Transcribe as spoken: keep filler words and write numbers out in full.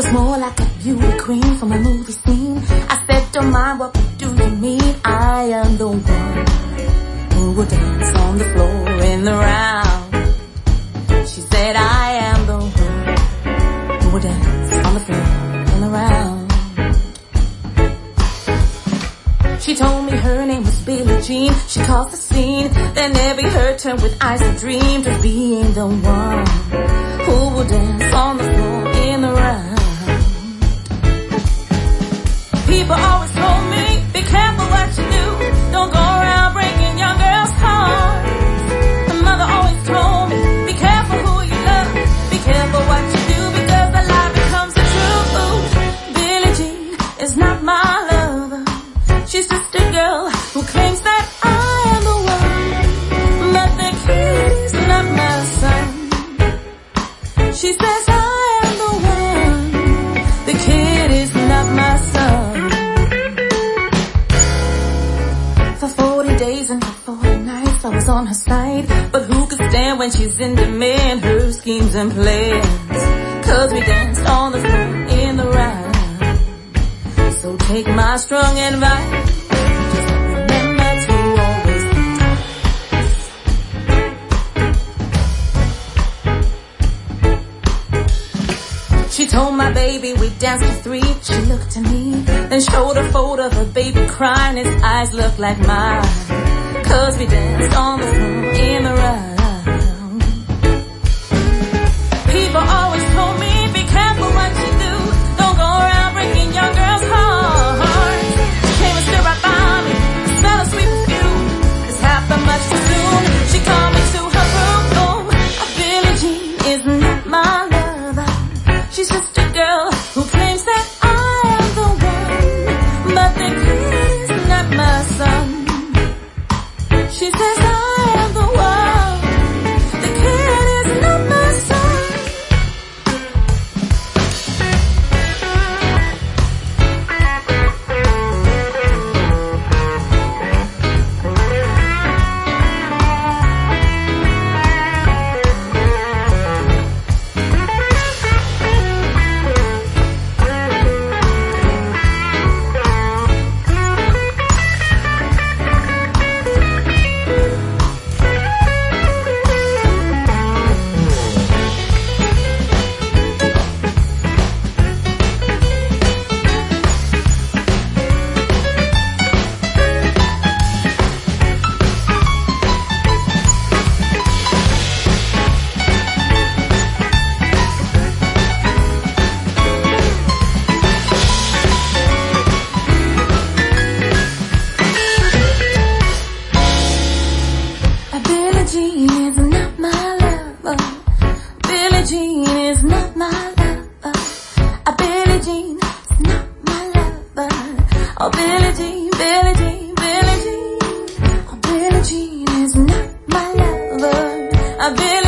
more like a beauty queen from a movie scene. I said, don't mind, what do you mean? I am the one who will dance on the floor in the round. She said, I am the one who will dance on the floor in the round. She told me her name was Billie Jean. She caused the scene, then every her turn with eyes that dreamed of being the one who will dance on the floor in the round. People always told me, be careful what you do. Don't go around breaking young girls' hearts. My mother always told me, be careful who you love. Be careful what you do, because the lie becomes the truth. Billie Jean is not my lover. She's just a girl who claims that I am the one, but the kid is not my son. She says I am the one, the kid is not my son. For forty days and for forty nights I was on her side, but who could stand when she's in demand her schemes and plans? Cause we danced on the floor in the round. So take my strong advice, just remember to always think twice. She told my baby we danced to three. She looked at me, then showed a photo of her baby crying. His eyes looked like mine, cause we danced on the floor in the round. People always told me, be careful what you do. Don't go around breaking young girls' hearts. She came and stood right by me, the smell of sweet perfume. It's happened much too soon. She called me to her room. Billie Jean is not my lover. She's just a girl who claims that I am the one, but the kid is not my son. She says I am the one, the kid is not my son. Billie Jean is not my lover. Billie Jean is not my lover. A Billie Jean is not my lover. Oh, Billie Jean, Billie Jean, Billie Jean. Oh, Billie Jean is not my lover. A Billie